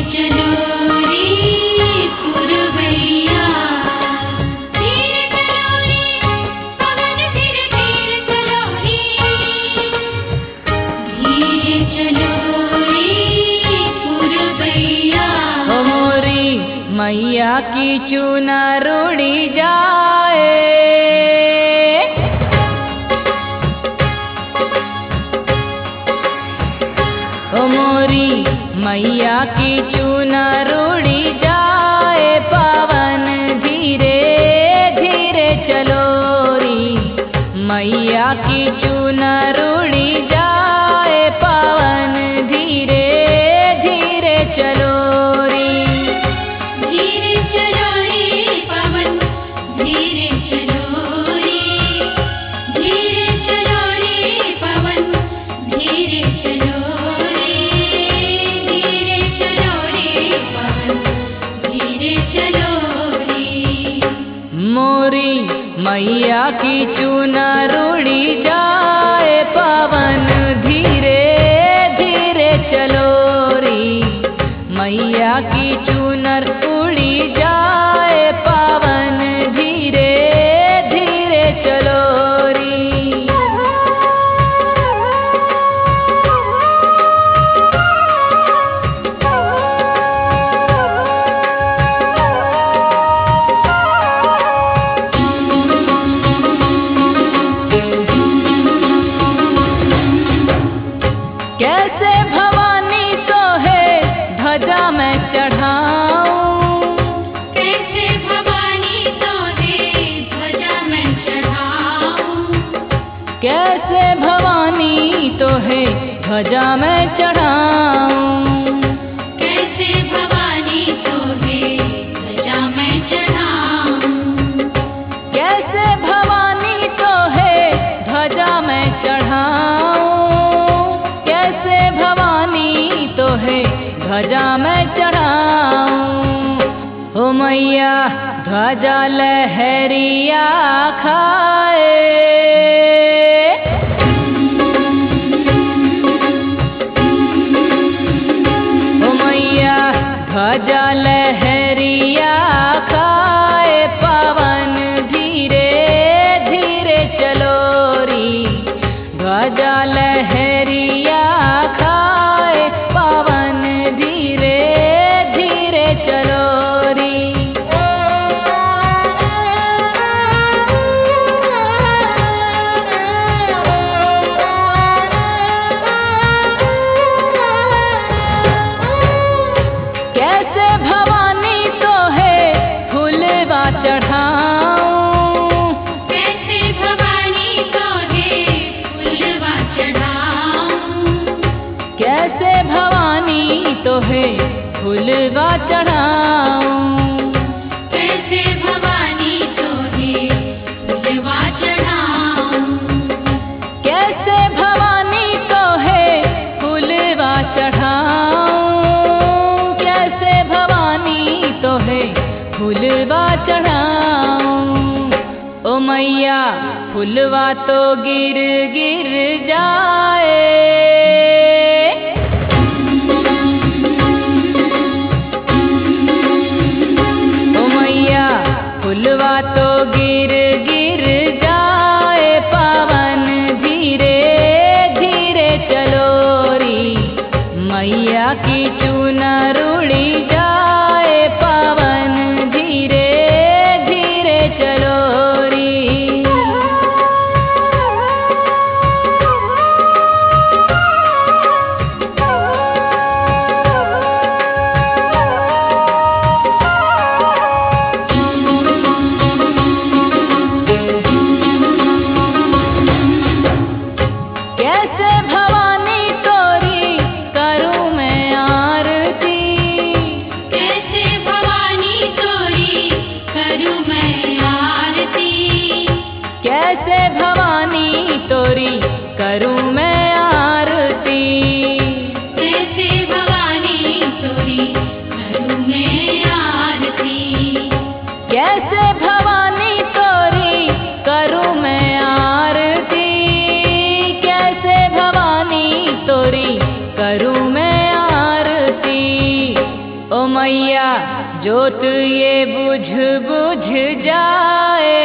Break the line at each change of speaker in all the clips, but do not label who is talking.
चलो रे पुरवैया, धीरे चलो रे पवन धीरे धीरे चलो रे, धीरे चलो रे पुरवैया।
ओ मोरी मैया की चुनर उड़ी जाए, ओ मोरी मैया की चुनर उड़ी जाए, पवन धीरे धीरे चलो री, मैया की चुनर उड़ी जाए, पवन धीरे धीरे चलो री,
धीरे चलो रे पवन धीरे चलो रे, धीरे चलो रे पवन धीरे चलो रे, धीरे चलो रे पवन धीरे चलो रे।
मोरी मैया की चुनर उड़ी जाए, पवन धीरे धीरे चलो री, मैया की चुनर उड़ी जाए, पवन धीरे धीरे चलो री। कैसे भवानी तो है ध्वजा मैं चढ़ाऊं,
कैसे भवानी तो है ध्वजा मैं चढ़ाऊं,
कैसे भवानी तो है ध्वजा मैं चढ़ाऊं,
कैसे भवानी तो है ध्वजा मैं चढ़ाऊं,
कैसे भवानी तो है ध्वजा मैं चढ़ाऊं, कैसे भवानी तो है ध्वजा मैं चढ़ाऊं। हो मैया ध्वजा लहरिया खाए, हो मैया ध्वजा लहरिया खाए, पवन धीरे धीरे चलो री, ध्वजा लहरिया खाए, पवन धीरे धीरे चलो री। कैसे भवानी तो है फूलवा चढ़ाऊं,
कैसे भवानी तो है फूलवा चढ़ाऊं,
कैसे भवानी तो है फूलवा चढ़ाऊं,
कैसे भवानी तो है फूलवा चढ़ाऊं,
कैसे भवानी तो है फूलवा चढ़ाऊं, कैसे भवानी तो है फूलवा चढ़ाऊं। ओ मैया फूलवा तो गिर गिर जाए, ओ मैया फूलवा तो गिर गिर जाए, पवन धीरे धीरे चलो री, मैया की चुनर उड़ी जाए, पवन धीरे धीरे चलो री। कैसे भवानी तोरी करूं मैं आरती,
कैसे भवानी तोरी करूं मैं आरती,
कैसे भवानी तोरी करूं मैं आरती,
कैसे भवानी तोरी करूं मैं आरती,
कैसे भवानी तोरी करूं मैं आरती, कैसे भवानी तोरी करूं मैं आरती। मैया जोत ये बुझ बुझ जाए,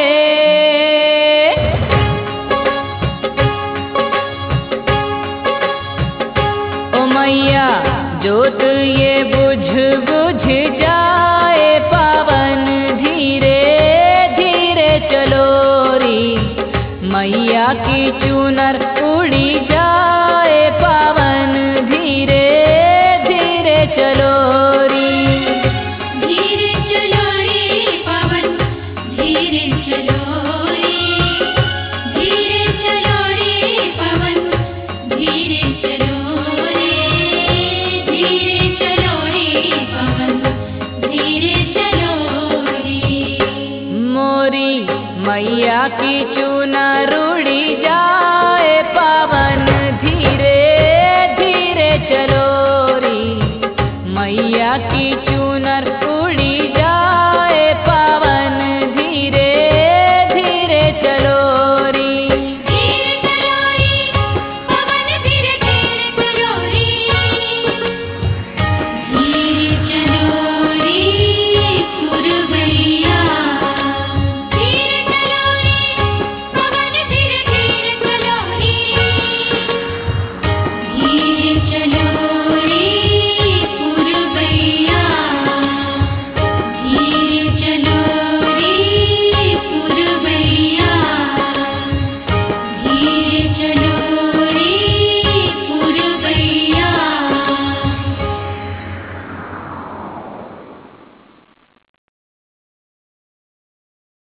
ओ मैया जोत ये बुझ बुझ जाए, पावन धीरे धीरे चलो री, मैया की चुनर उड़ी जाए, पावन धीरे धीरे चलो री।
धीरे चलो रे पवन, धीरे चलो रे, धीरे चलो रे पवन, धीरे चलो रे, धीरे चलो रे पवन, धीरे चलो रे।
मोरी मैया की चुनर उड़ी जाए, पावन धीरे धीरे चलो री, मैया की चुनर उड़ी